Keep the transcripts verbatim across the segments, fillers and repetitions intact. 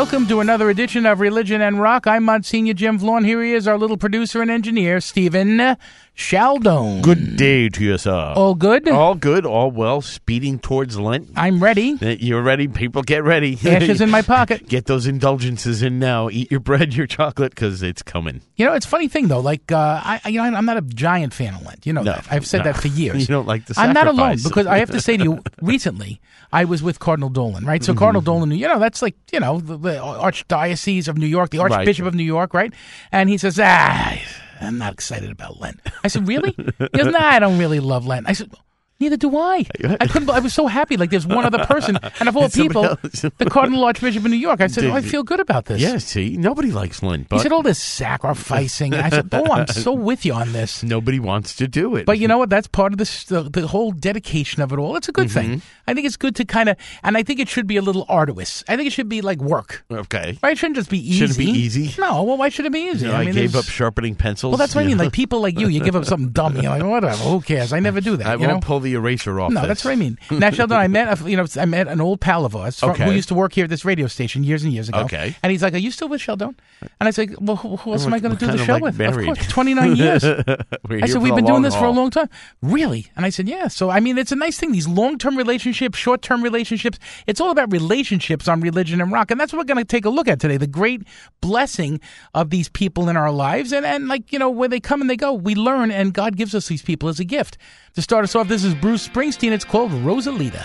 Welcome to another edition of Religion and Rock. I'm Monsignor Jim Vaughn. Here he is, our little producer and engineer, Stephen Sheldon. Good day to you, sir. All good? All good, all well, speeding towards Lent. I'm ready. You're ready? People, get ready. Ashes in my pocket. Get those indulgences in now. Eat your bread, your chocolate, because it's coming. You know, it's a funny thing, though. Like, uh, I, you know, I'm not a giant fan of Lent. You know No, that. I've said no. that for years. You don't like the I'm sacrifice. not alone, because I have to say to you, recently, I was with Cardinal Dolan, right? So Mm-hmm. Cardinal Dolan, you know, that's like, you know, the, the Archdiocese of New York, the Archbishop Right. of New York, right? And he says, ah, I'm not excited about Lent. I said, really? He goes, nah, I don't really love Lent. I said, neither do I. I couldn't. I was so happy. Like there's one other person, and of all people, Somebody the Cardinal Archbishop of New York. I said, oh, I feel good about this. Yeah, see, nobody likes Lent, but He said, all this sacrificing. I said, oh, I'm so with you on this. nobody wants to do it. But you know what? That's part of this, the, the whole dedication of it all. It's a good Mm-hmm. thing. I think it's good to kind of, and I think it should be a little arduous. I think it should be like work. Okay. Right? It shouldn't just be easy. Should it be easy? No. Well, why should it be easy? You know, I, mean, gave there's- up sharpening pencils. Well, that's what I you mean. know. Like people like you, you give up something dumb. You're like, whatever. Who cares? I never do that. I you won't know? pull the eraser off. No, this. that's what I mean. Now, Sheldon, I met a, you know I met an old pal of ours from, Okay. who used to work here at this radio station years and years ago. Okay. And he's like, "Are you still with Sheldon?" And I said, "Well, who, who else am I going to do We're the kinda show like with? married. Of course, twenty-nine years." We're I here said, for "We've the been doing long this for a haul. long time." Really? And I said, "Yeah." So I mean, it's a nice thing. These long-term relationships, short-term relationships. It's all about relationships on Religion and Rock, and that's what we're going to take a look at today. The great blessing of these people in our lives, and and like you know, where they come and they go, we learn, and God gives us these people as a gift. To start us off, this is Bruce Springsteen. It's called Rosalita.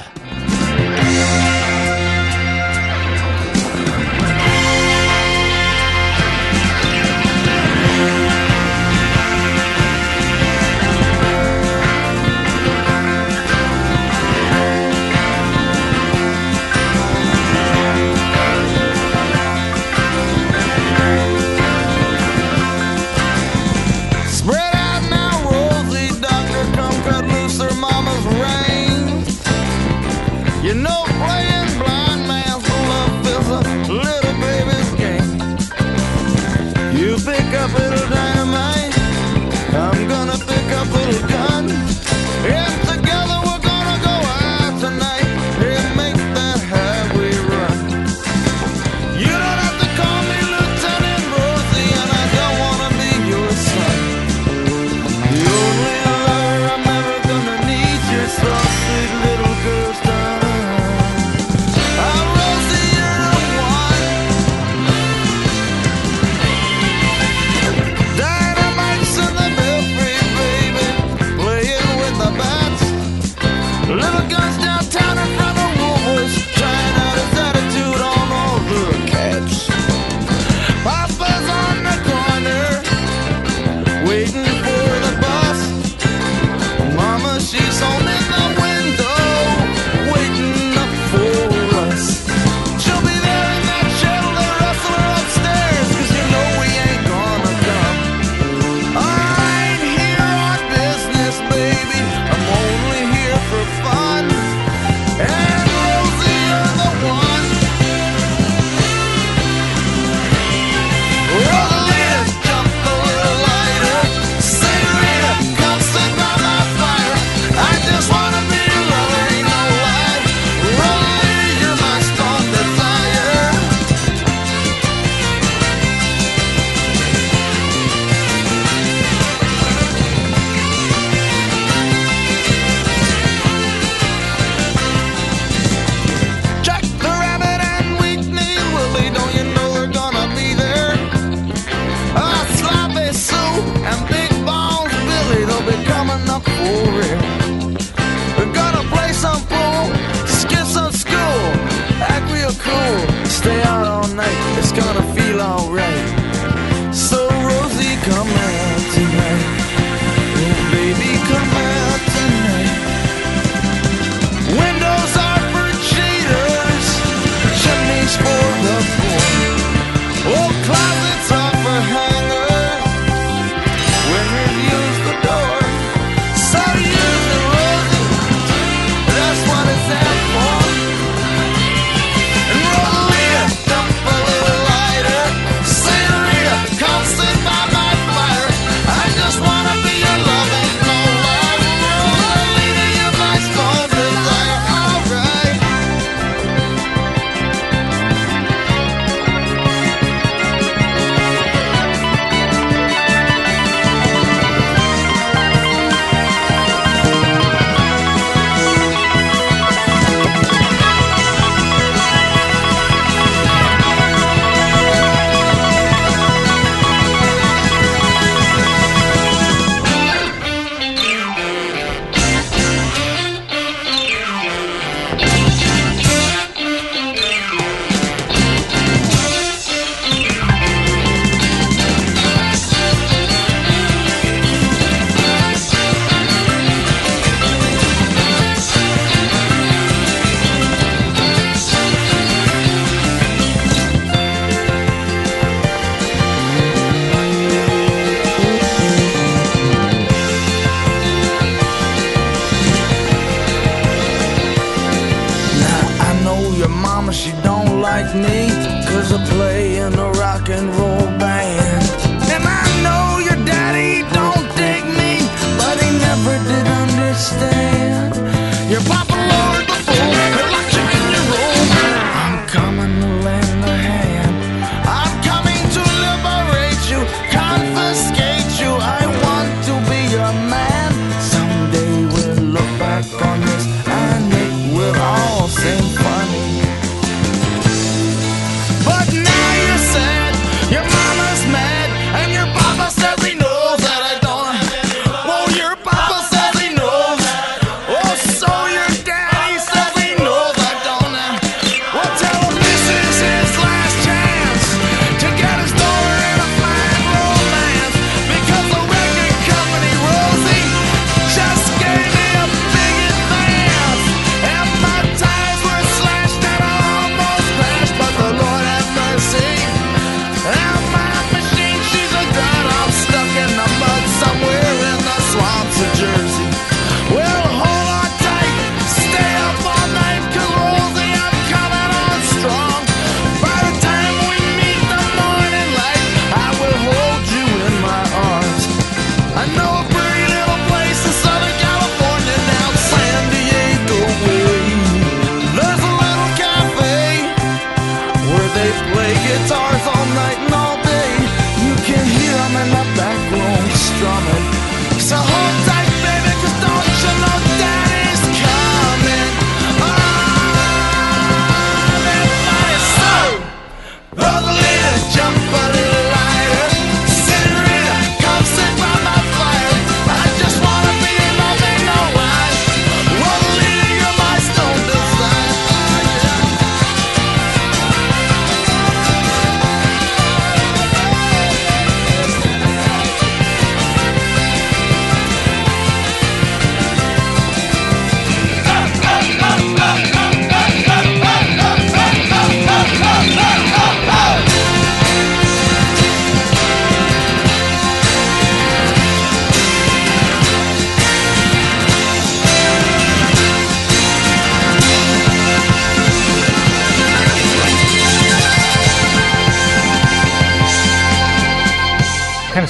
Spread out now, Rosie, doctor, come cut loose her mama's reins. You know, playing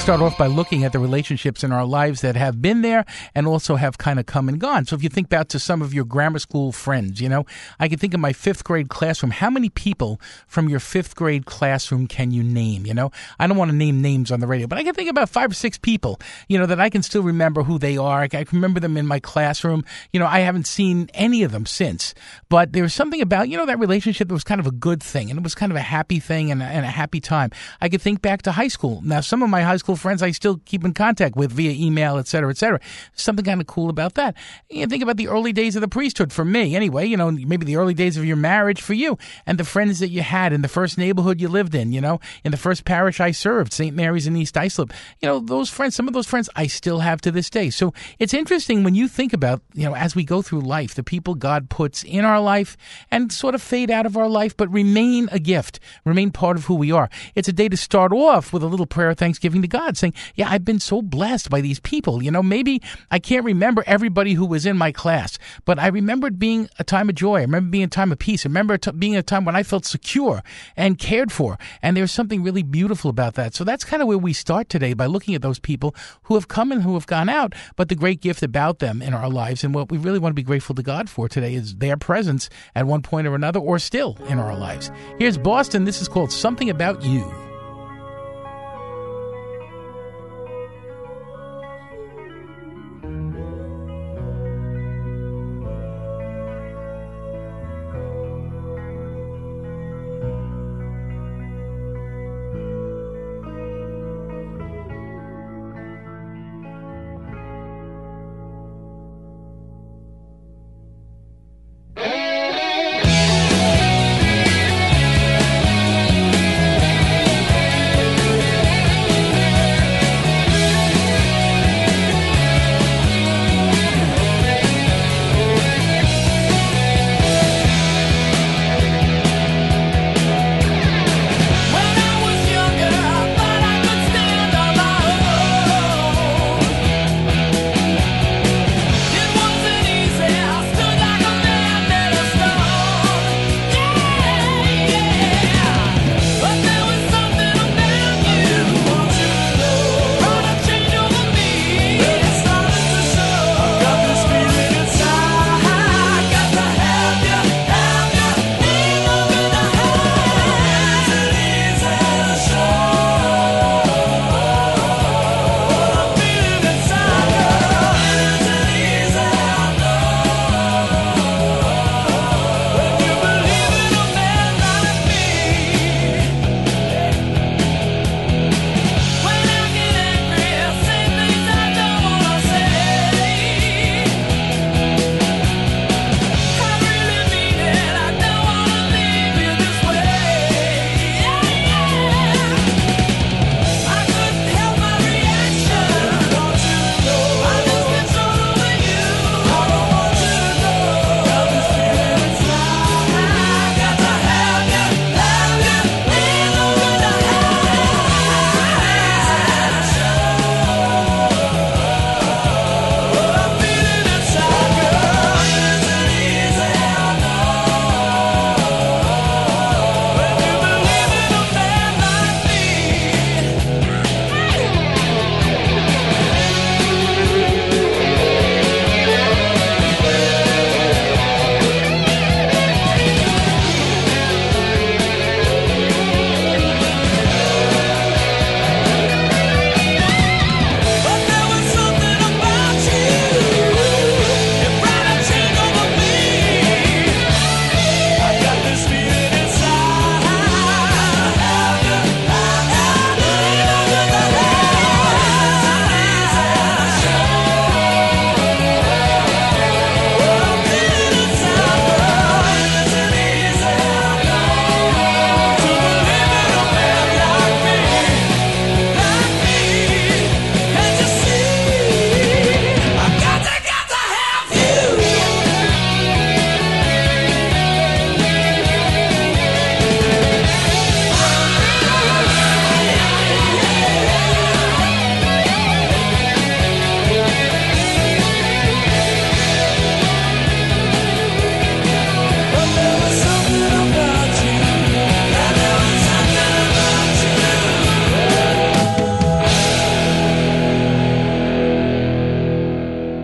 start off by looking at the relationships in our lives that have been there and also have kind of come and gone. So if you think back to some of your grammar school friends, you know, I can think of my fifth grade classroom. How many people from your fifth grade classroom can you name? You know, I don't want to name names on the radio, but I can think about five or six people, you know, that I can still remember who they are. I can remember them in my classroom. You know, I haven't seen any of them since, but there was something about, you know, that relationship that was kind of a good thing, and it was kind of a happy thing and a, and a happy time. I could think back to high school. Now, some of my high school friends I still keep in contact with via email, et cetera, et cetera. Something kind of cool about that. You think about the early days of the priesthood for me, anyway, you know, maybe the early days of your marriage for you, and the friends that you had in the first neighborhood you lived in, you know, in the first parish I served, Saint Mary's in East Islip. You know, those friends, some of those friends I still have to this day. So it's interesting when you think about, you know, as we go through life, the people God puts in our life and sort of fade out of our life, but remain a gift, remain part of who we are. It's a day to start off with a little prayer of thanksgiving to God, saying, yeah, I've been so blessed by these people. You know, maybe I can't remember everybody who was in my class, but I remember it being a time of joy. I remember being a time of peace. I remember it being a time when I felt secure and cared for. And there's something really beautiful about that. So that's kind of where we start today, by looking at those people who have come and who have gone out, but the great gift about them in our lives. And what we really want to be grateful to God for today is their presence at one point or another, or still in our lives. Here's Boston. This is called Something About You.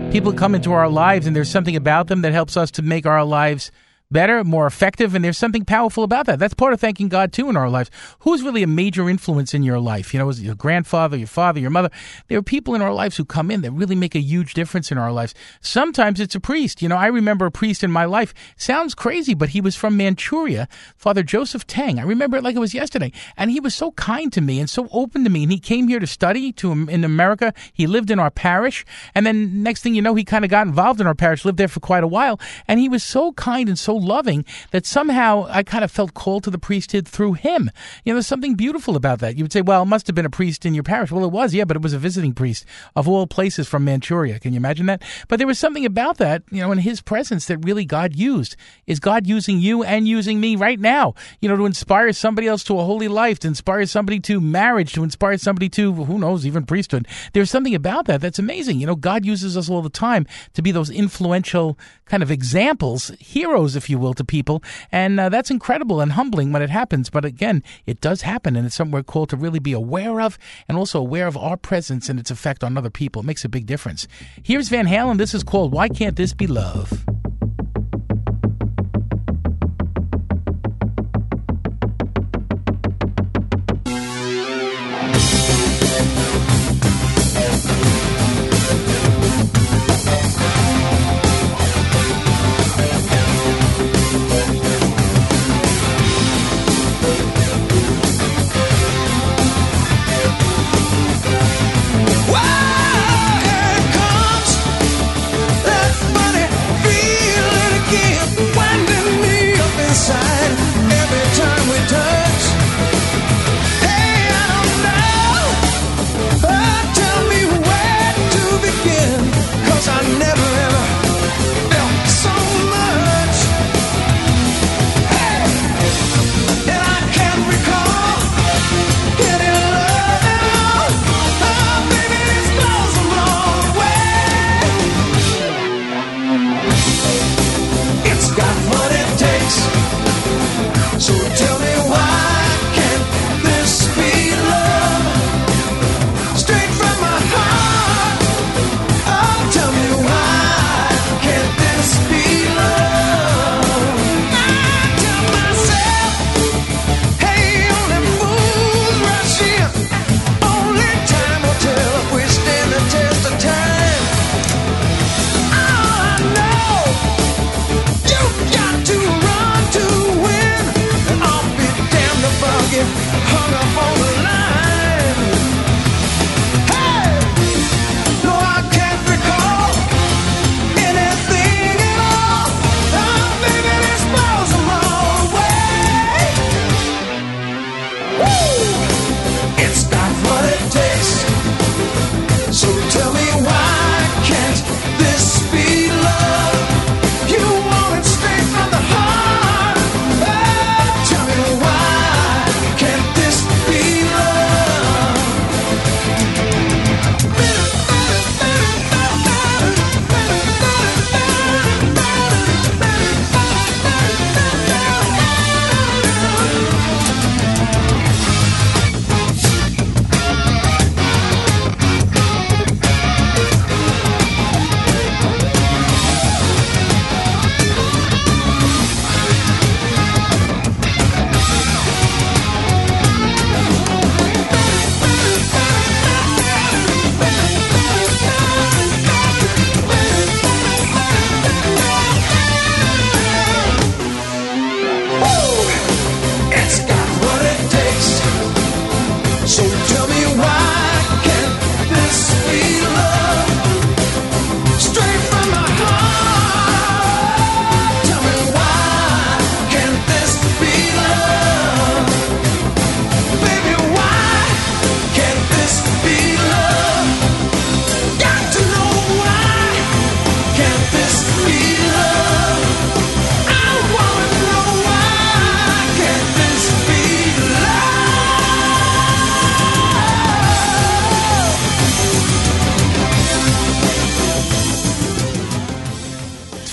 People come into our lives and there's something about them that helps us to make our lives better, more effective, and there's something powerful about that. That's part of thanking God, too, in our lives. Who's really a major influence in your life? You know, is it your grandfather, your father, your mother? There are people in our lives who come in that really make a huge difference in our lives. Sometimes it's a priest. You know, I remember a priest in my life. Sounds crazy, but he was from Manchuria, Father Joseph Tang. I remember it like it was yesterday. And he was so kind to me and so open to me. And he came here to study to in America. He lived in our parish. And then next thing you know, he kind of got involved in our parish, lived there for quite a while. And he was so kind and so loving that somehow I kind of felt called to the priesthood through him. You know, there's something beautiful about that. You would say, well, it must have been a priest in your parish. Well, it was, yeah, but it was a visiting priest of all places from Manchuria. Can you imagine that? But there was something about that, you know, in his presence that really God used. Is God using you and using me right now, you know, to inspire somebody else to a holy life, to inspire somebody to marriage, to inspire somebody to, who knows, even priesthood. There's something about that that's amazing. You know, God uses us all the time to be those influential kind of examples, heroes, if you will, to people. And uh, that's incredible and humbling when it happens. But again, it does happen, and it's something we're called to really be aware of and also aware of our presence and its effect on other people. It makes a big difference. Here's Van Halen. This is called Why Can't This Be Love? Whoa, here it comes. That funny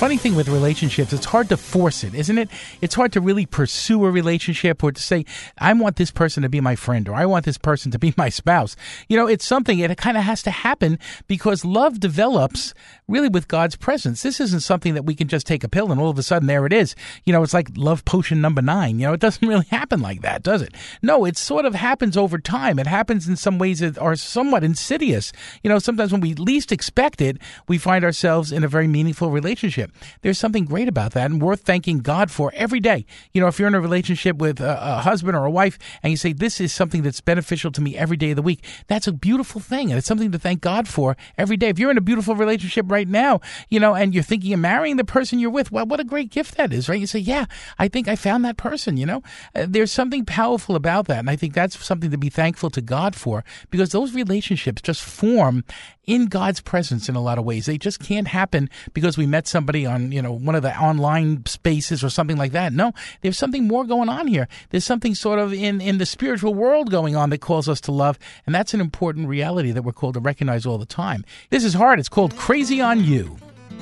funny thing with relationships, it's hard to force it, isn't it? It's hard to really pursue a relationship or to say, I want this person to be my friend or I want this person to be my spouse. You know, it's something, it kind of has to happen because love develops really with God's presence. This isn't something that we can just take a pill and all of a sudden there it is. You know, it's like love potion number nine. You know, it doesn't really happen like that, does it? No, it sort of happens over time. It happens in some ways that are somewhat insidious. You know, sometimes when we least expect it, we find ourselves in a very meaningful relationship. There's something great about that and worth thanking God for every day. You know, if you're in a relationship with a, a husband or a wife and you say, this is something that's beneficial to me every day of the week, that's a beautiful thing. And it's something to thank God for every day. If you're in a beautiful relationship right now, you know, and you're thinking of marrying the person you're with, well, what a great gift that is, right? You say, yeah, I think I found that person, you know. Uh, there's something powerful about that. And I think that's something to be thankful to God for because those relationships just form in God's presence in a lot of ways. They just can't happen because we met somebody on, you know, one of the online spaces or something like that. No, there's something more going on here. There's something sort of in, in the spiritual world going on that calls us to love. And that's an important reality that we're called to recognize all the time. This is hard. It's called Crazy on You.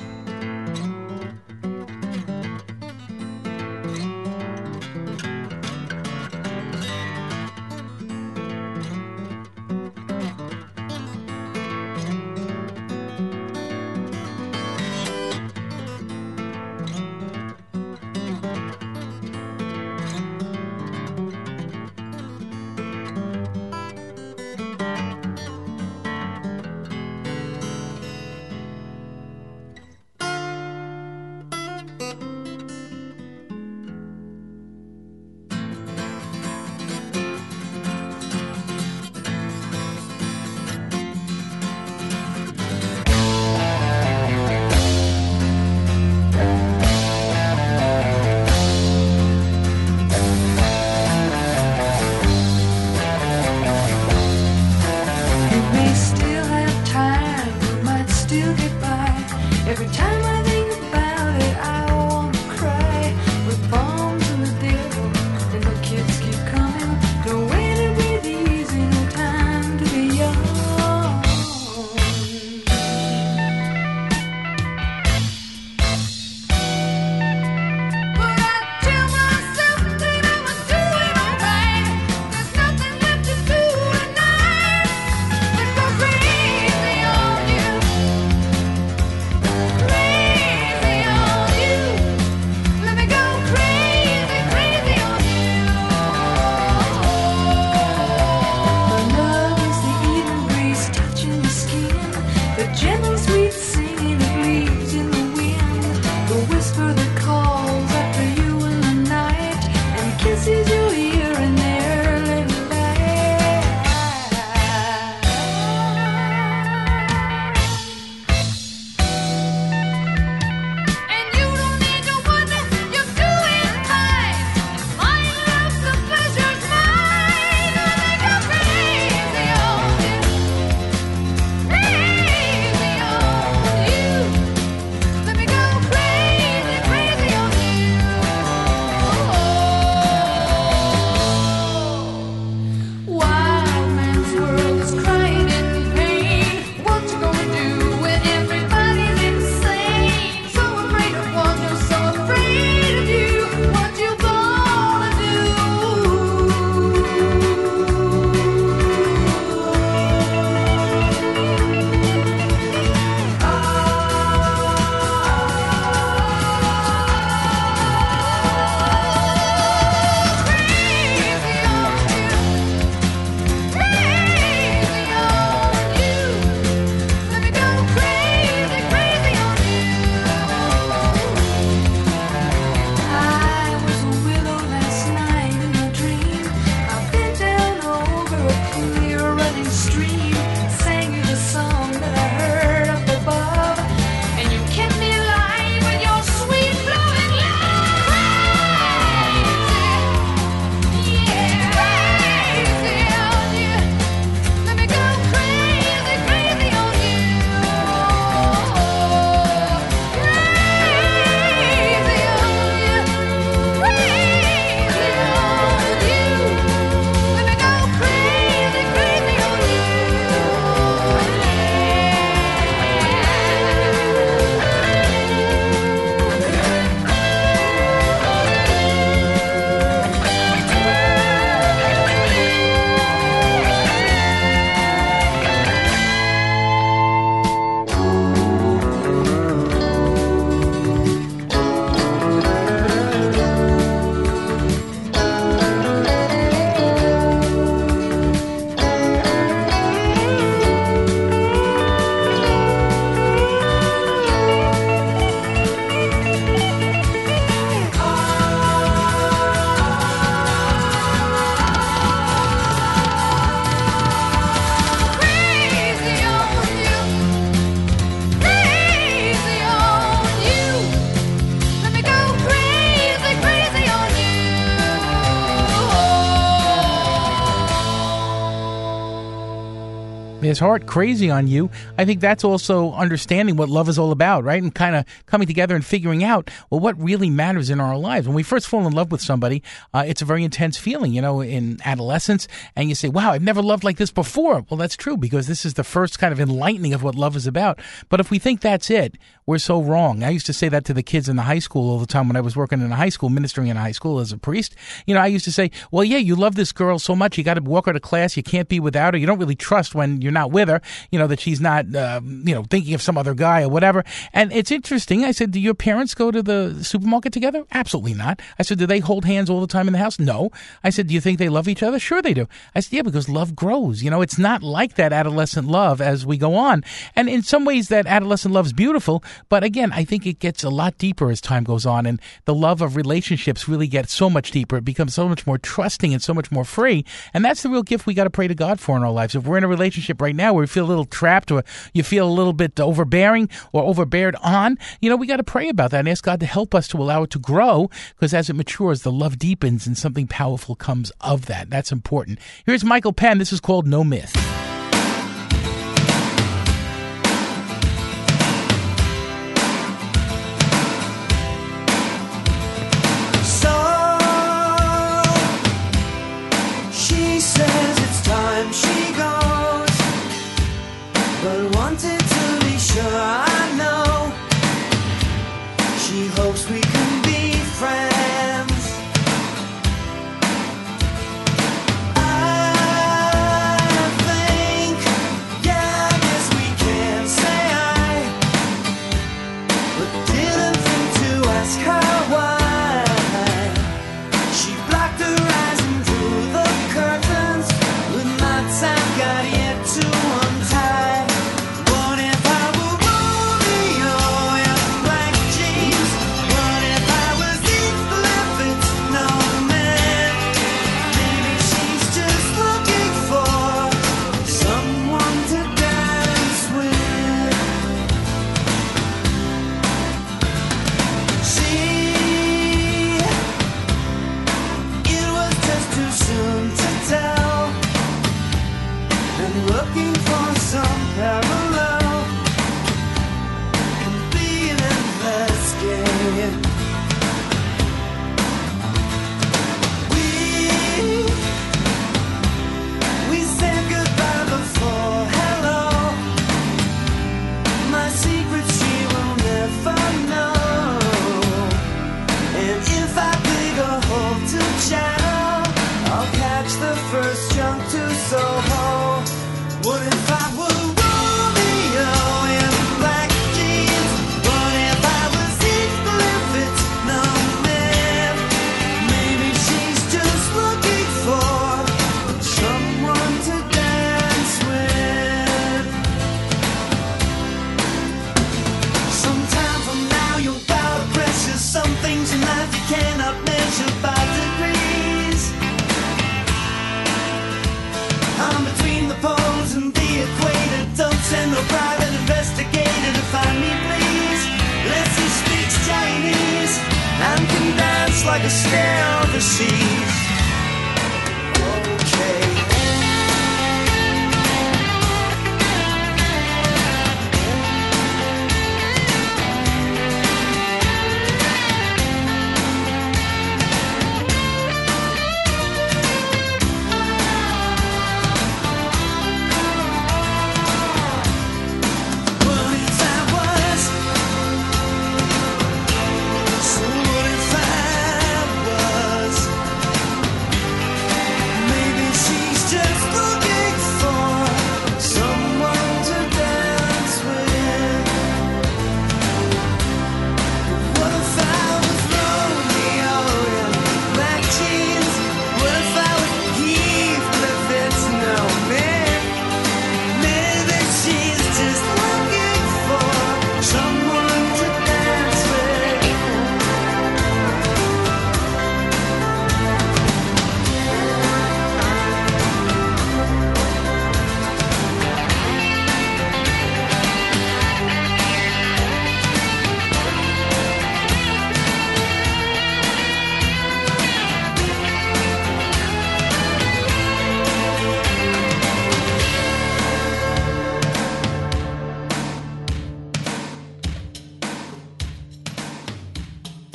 Every time I think about it, I want to cry. With bombs and the devil, and the kids keep coming. No way to breathe easy, no time to be young. But I tell myself that I'm doing alright. There's nothing left to do tonight. Let's go crazy on you. Crazy. his heart crazy on you, I think that's also understanding what love is all about, right? And kind of coming together and figuring out, well, what really matters in our lives. When we first fall in love with somebody, uh, it's a very intense feeling, you know, in adolescence. And you say, wow, I've never loved like this before. Well, that's true, because this is the first kind of enlightening of what love is about. But if we think that's it, we're so wrong. I used to say that to the kids in the high school all the time when I was working in a high school, ministering in a high school as a priest. You know, I used to say, well, yeah, you love this girl so much, you got to walk her to class, you can't be without her, you don't really trust when you're not with her, you know, that she's not, uh, you know, thinking of some other guy or whatever. And it's interesting. I said, do your parents go to the supermarket together? Absolutely not. I said, do they hold hands all the time in the house? No. I said, do you think they love each other? Sure they do. I said, yeah, because love grows. You know, it's not like that adolescent love as we go on. And in some ways that adolescent love is beautiful, but again, I think it gets a lot deeper as time goes on, and the love of relationships really gets so much deeper. It becomes so much more trusting and so much more free. And that's the real gift we got to pray to God for in our lives. If we're in a relationship right now where we feel a little trapped, or you feel a little bit overbearing or overbeared on, you know, we got to pray about that and ask God to help us to allow it to grow, because as it matures, the love deepens and something powerful comes of that. That's important. Here's Michael Penn. This is called No Myth. She says it's time she goes, but wanted to be sure I know. She hopes we can be friends. I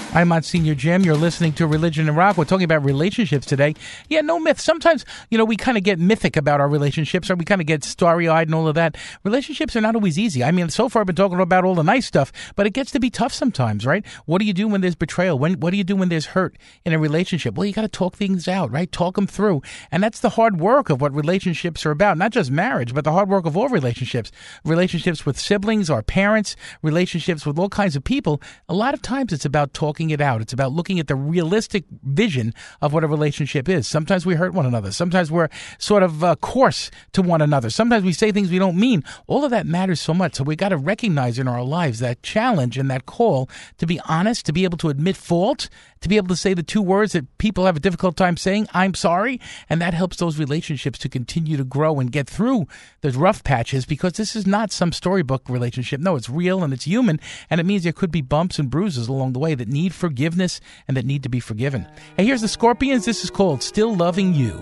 I'm Monsignor Jim. You're listening to Religion and Rock. We're talking about relationships today. Yeah, no myth. Sometimes, you know, we kind of get mythic about our relationships, or we kind of get starry-eyed and all of that. Relationships are not always easy. I mean, so far I've been talking about all the nice stuff, but it gets to be tough sometimes, right? What do you do when there's betrayal? When What do you do when there's hurt in a relationship? Well, you got to talk things out, right? Talk them through. And that's the hard work of what relationships are about. Not just marriage, but the hard work of all relationships. Relationships with siblings, our parents, relationships with all kinds of people. A lot of times it's about talking it out. It's about looking at the realistic vision of what a relationship is. Sometimes we hurt one another. Sometimes we're sort of uh, coarse to one another. Sometimes we say things we don't mean. All of that matters so much. So we got to recognize in our lives that challenge and that call to be honest, to be able to admit fault, to be able to say the two words that people have a difficult time saying, I'm sorry. And that helps those relationships to continue to grow and get through those rough patches, because this is not some storybook relationship. No, it's real and it's human. And it means there could be bumps and bruises along the way that need forgiveness and that need to be forgiven. Hey, here's the Scorpions. This is called Still Loving You.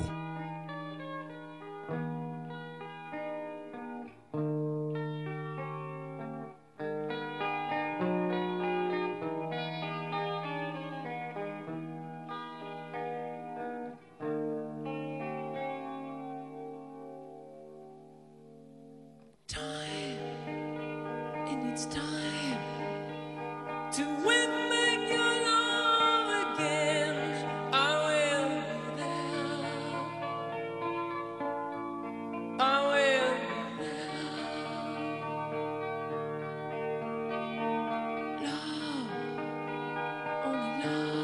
It's time to win back your love again. I will be there. I will be there. Love, only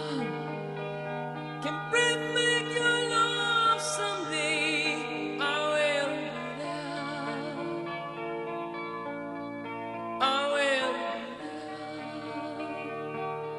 love can bring back your love someday. I will be there. I will.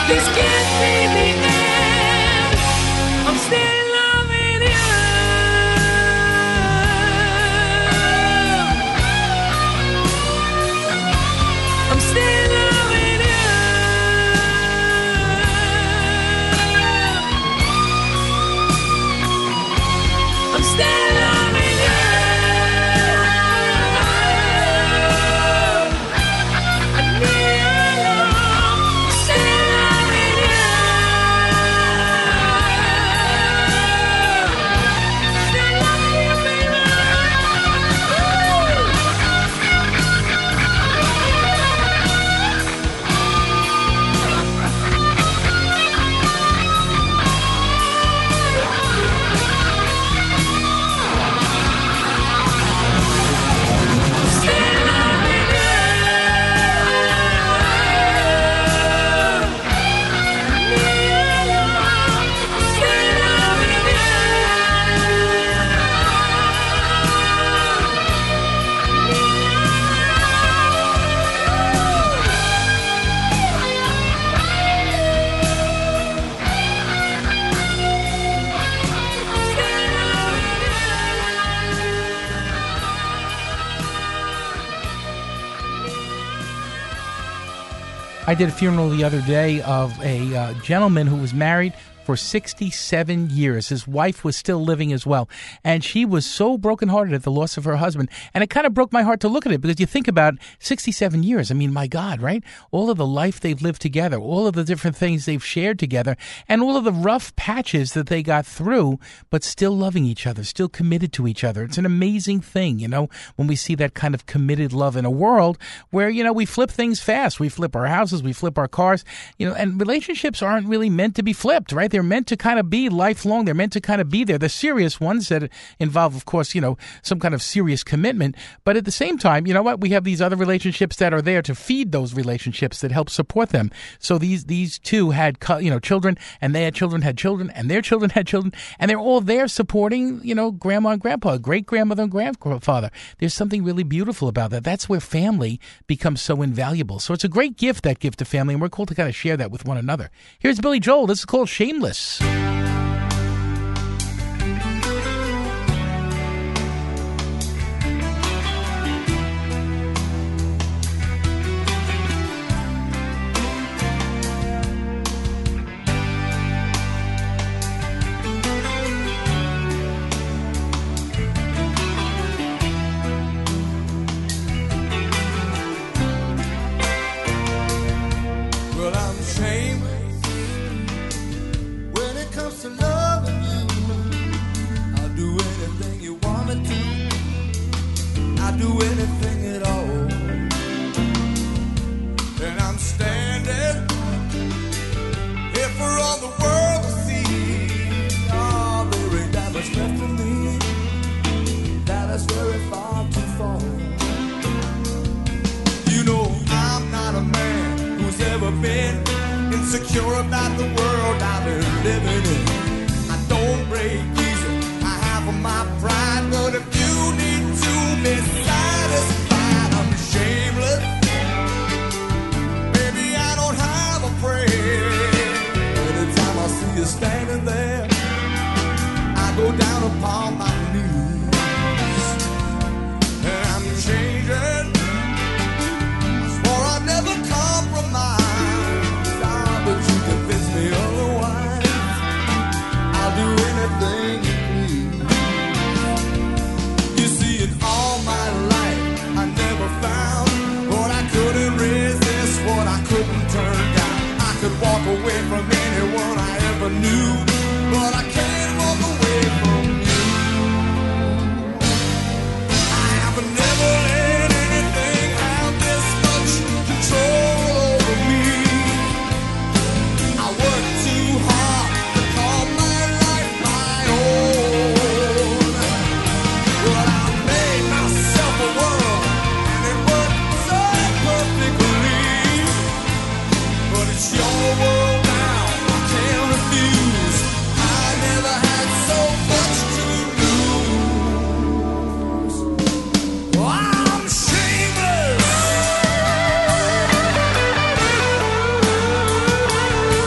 This can't be the end. I'm still loving you. I'm still loving you. I'm still loving you. I need your love. Still loving you. Still loving you, baby. I did a funeral the other day of a uh, gentleman who was married for sixty-seven years. His wife was still living as well. And she was so brokenhearted at the loss of her husband. And it kind of broke my heart to look at it because you think about sixty-seven years. I mean, my God, right? All of the life they've lived together, all of the different things they've shared together, and all of the rough patches that they got through, but still loving each other, still committed to each other. It's an amazing thing, you know, when we see that kind of committed love in a world where, you know, we flip things fast. We flip our houses, we flip our cars, you know, and relationships aren't really meant to be flipped, right? They're meant to kind of be lifelong. They're meant to kind of be there. The serious ones that involve, of course, you know, some kind of serious commitment. But at the same time, you know what? We have these other relationships that are there to feed those relationships that help support them. So these these two had, you know, children, and they had children, had children, and their children had children, and they're all there supporting, you know, grandma and grandpa, great grandmother and grandfather. There's something really beautiful about that. That's where family becomes so invaluable. So it's a great gift, that gift to family, and we're called to kind of share that with one another. Here's Billy Joel. This is called Shameless. Well, I'm shameless when it comes to loving you. I'll do anything you want me to. I'll do anything at all. And I'm standing here for all the world to see. Oh, there ain't that much left of me. That is very far to fall. You know, I'm not a man who's ever been insecure about the world I've been living in. I don't break easy, I have my pride, but if you need to be satisfied, I'm shameless. Baby, I don't have a prayer. Anytime I see you standing there, I go down upon my knees. And I'm changing, for I never compromise. Ah, but you convince me otherwise. I'll do anything you please. You see, in all my life, I never found what I couldn't resist, what I couldn't turn down. I could walk away from anyone I ever knew, but I can't walk away from you. I have never let anything have this much control over me. I work too hard to call my life my own, but I made myself a world, and it worked so perfectly. But it's your world now, I can't refuse. I never had so much to lose. I'm shameless.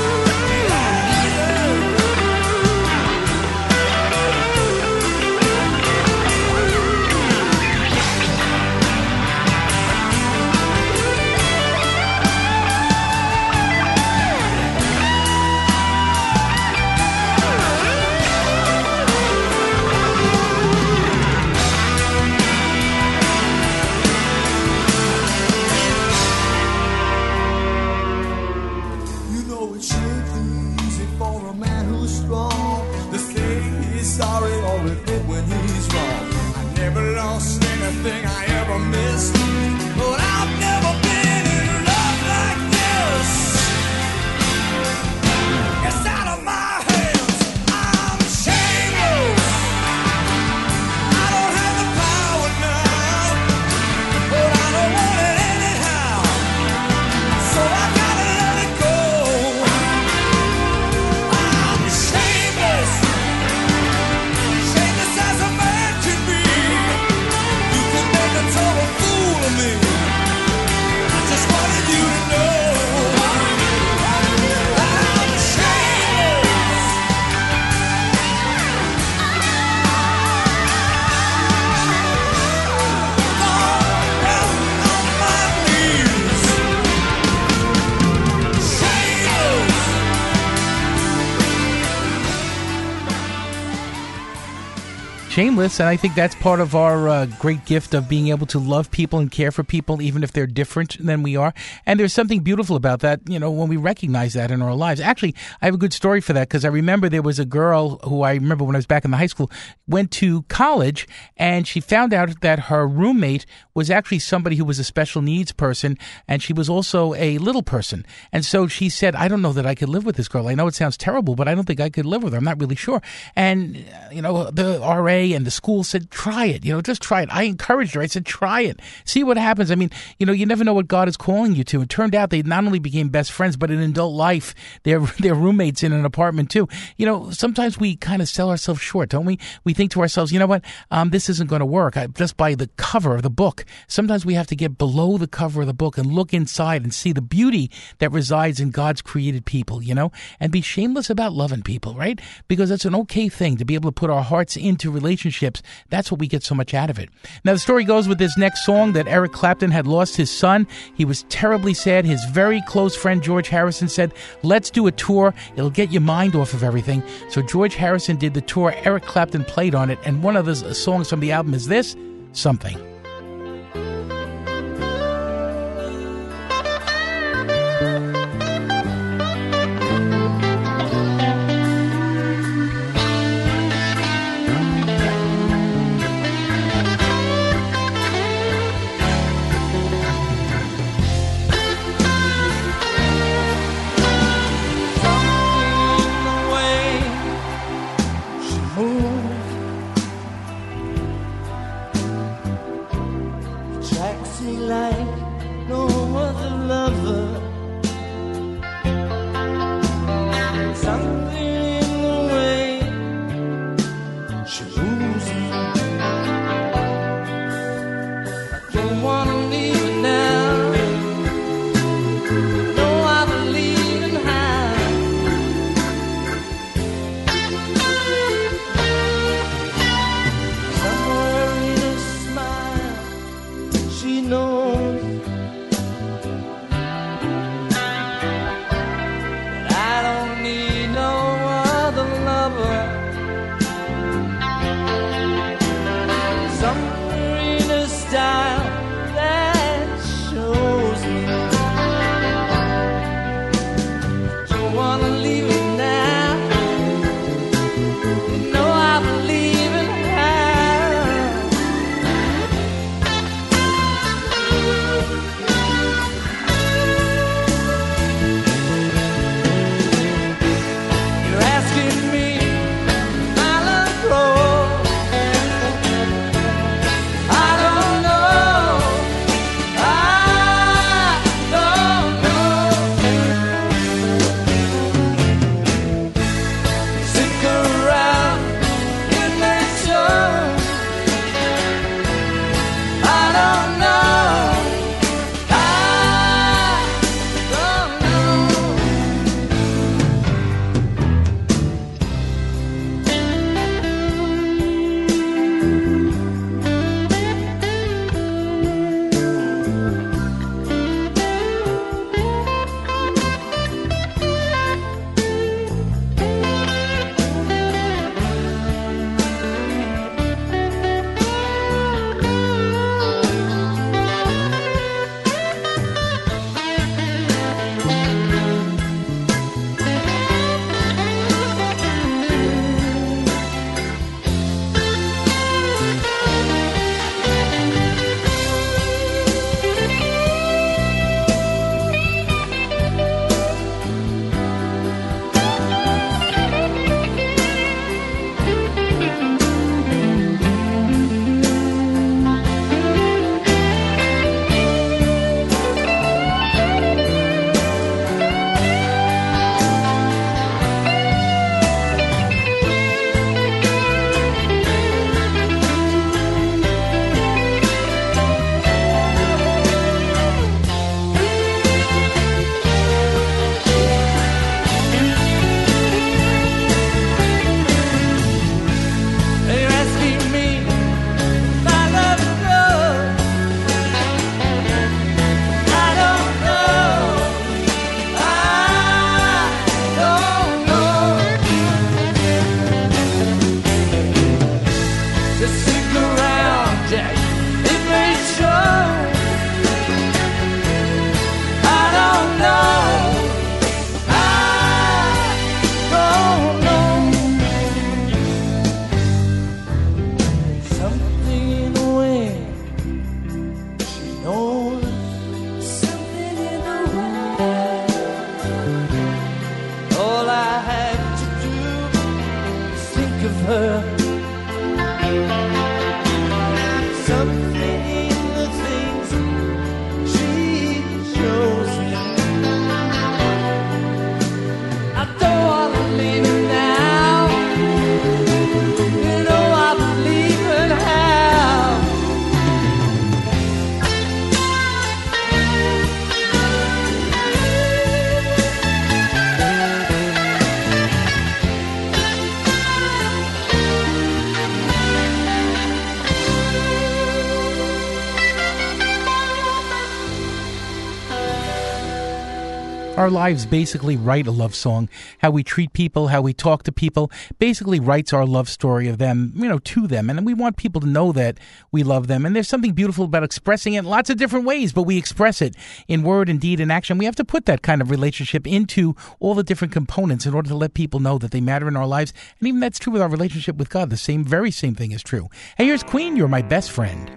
though it should be easy for a man who's strong to say he's sorry or admit when he's wrong. I never lost anything I ever missed, but I've never been in love like this. It's out of my hands. I'm shameless. I don't have the power now, but I don't want it anyhow. So I gotta let it go. I'm shameless. Shameless as a man can be. You can make a total fool of me. I just wanted you to know. I'm shameless. Down on my knees. Shameless. Shameless, and I think that's part of our uh, great gift of being able to love people and care for people, even if they're different than we are. And there's something beautiful about that, you know, when we recognize that in our lives. Actually, I have a good story for that, because I remember there was a girl who I remember when I was back in the high school, went to college, and she found out that her roommate was actually somebody who was a special needs person, and she was also a little person. And so she said, I don't know that I could live with this girl. I know it sounds terrible, but I don't think I could live with her. I'm not really sure. And, uh, you know, the R A and the school said, try it, you know, just try it. I encouraged her. I said, try it. See what happens. I mean, you know, you never know what God is calling you to. It turned out they not only became best friends, but in adult life, they're, they're roommates in an apartment too. You know, sometimes we kind of sell ourselves short, don't we? We think to ourselves, you know what, um, this isn't going to work I, just by the cover of the book. Sometimes we have to get below the cover of the book and look inside and see the beauty that resides in God's created people, you know, and be shameless about loving people, right? Because it's an okay thing to be able to put our hearts into relationships. That's what we get so much out of it. Now, the story goes with this next song that Eric Clapton had lost his son. He was terribly sad. His very close friend George Harrison said, let's do a tour. It'll get your mind off of everything. So George Harrison did the tour. Eric Clapton played on it. And one of the songs from the album is this, Something. her. Something in the things she shows me. I don't want to leave her now. You know I believe in how. Our lives basically write a love song. How we treat people, how we talk to people, basically writes our love story of them, you know, to them. And we want people to know that we love them. And there's something beautiful about expressing it in lots of different ways, but we express it in word and deed and action. We have to put that kind of relationship into all the different components in order to let people know that they matter in our lives. And even that's true with our relationship with God. The same, very same thing is true. Hey, here's Queen, You're My Best Friend.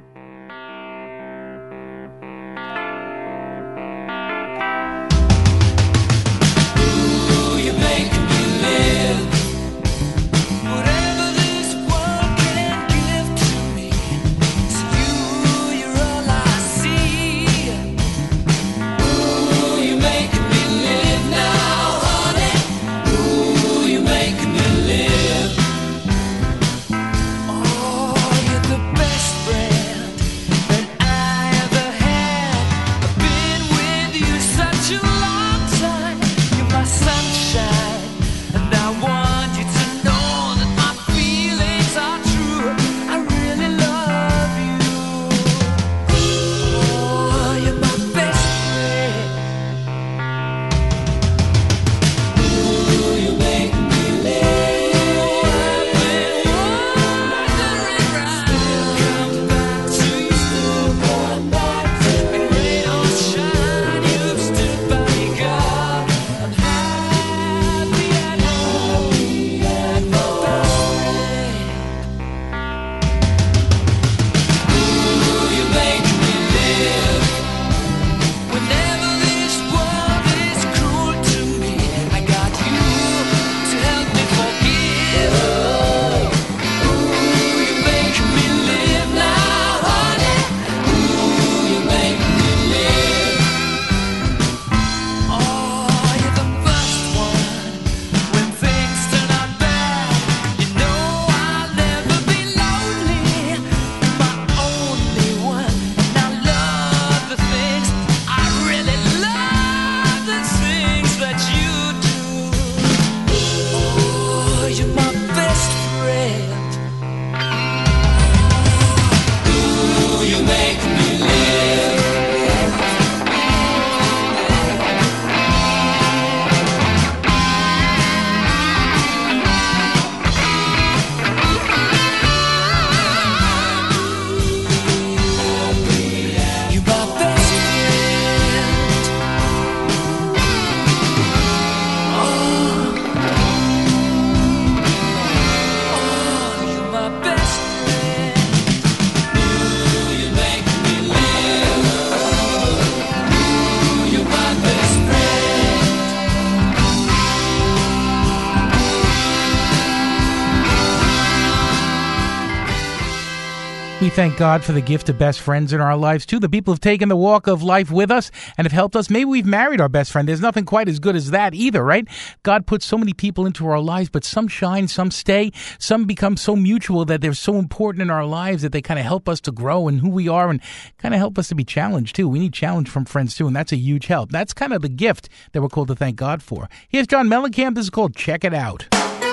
We thank God for the gift of best friends in our lives, too. The people have taken the walk of life with us and have helped us. Maybe we've married our best friend. There's nothing quite as good as that either, right? God puts so many people into our lives, but some shine, some stay. Some become so mutual that they're so important in our lives that they kind of help us to grow in who we are and kind of help us to be challenged, too. We need challenge from friends, too, and that's a huge help. That's kind of the gift that we're called to thank God for. Here's John Mellencamp. This is called Check It Out.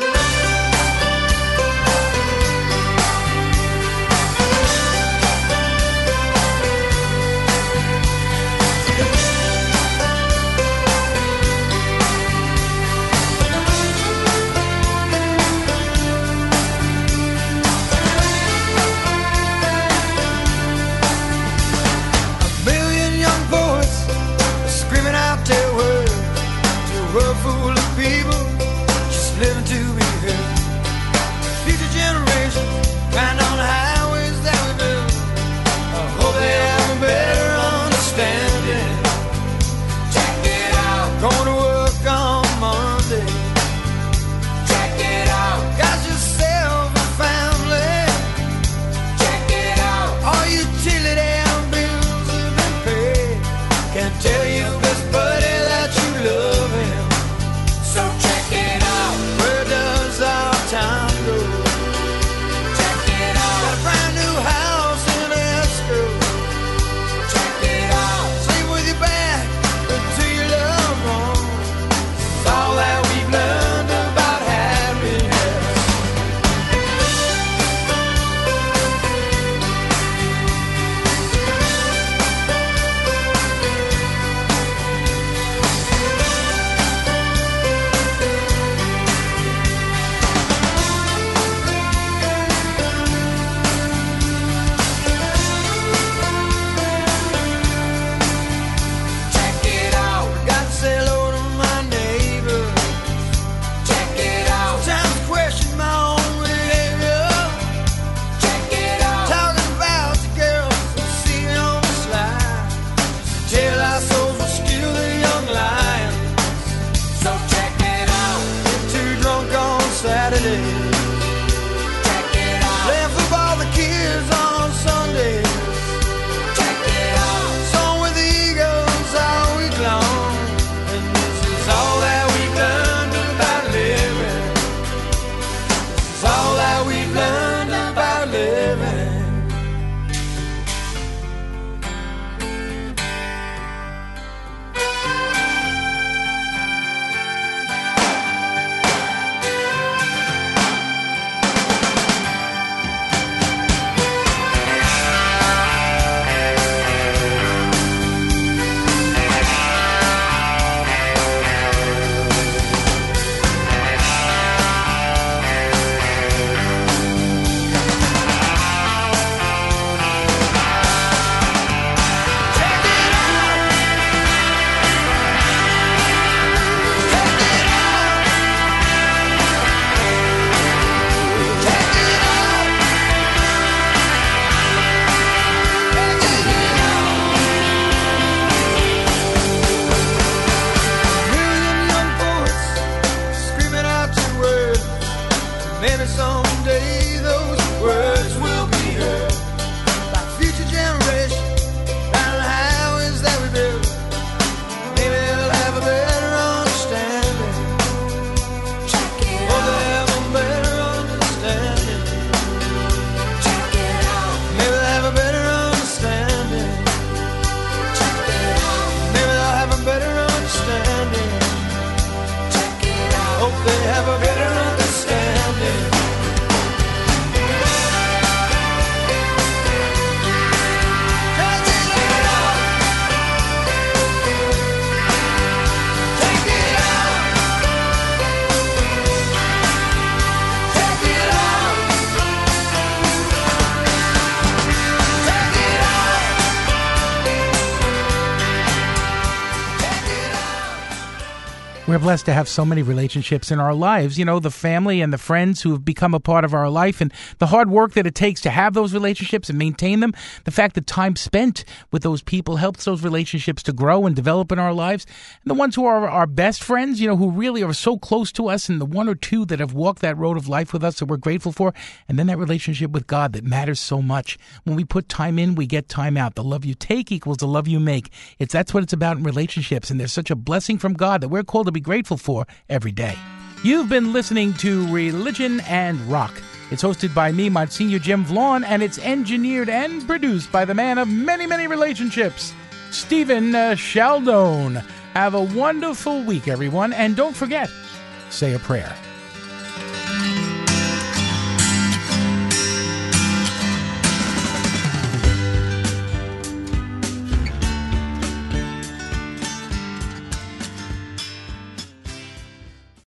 Full of people just living to be heard. Future generations riding on the highways that we build. I hope they have a better understanding. Check it out. Going to work on Monday. Check it out. Got yourself We're blessed to have so many relationships in our lives. You know, the family and the friends who have become a part of our life, and the hard work that it takes to have those relationships and maintain them. The fact that time spent with those people helps those relationships to grow and develop in our lives. And the ones who are our best friends, you know, who really are so close to us, and the one or two that have walked that road of life with us that we're grateful for. And then that relationship with God that matters so much. When we put time in, we get time out. The love you take equals the love you make. It's that's what it's about in relationships. And there's such a blessing from God that we're called to be grateful for every day. You've been listening to Religion and Rock. It's hosted by me, Monsignor Jim Vaughn, and it's engineered and produced by the man of many, many relationships, Stephen uh, Sheldon. Have a wonderful week, everyone, and don't forget, say a prayer.